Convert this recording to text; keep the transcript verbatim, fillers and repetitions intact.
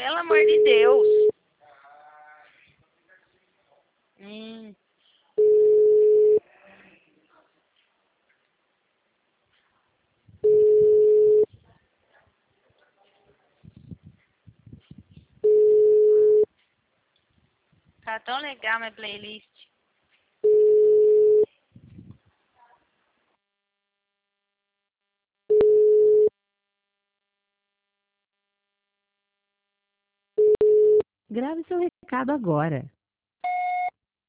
Pelo amor de Deus. Hum. Tá tão legal minha playlist. Grave seu recado agora.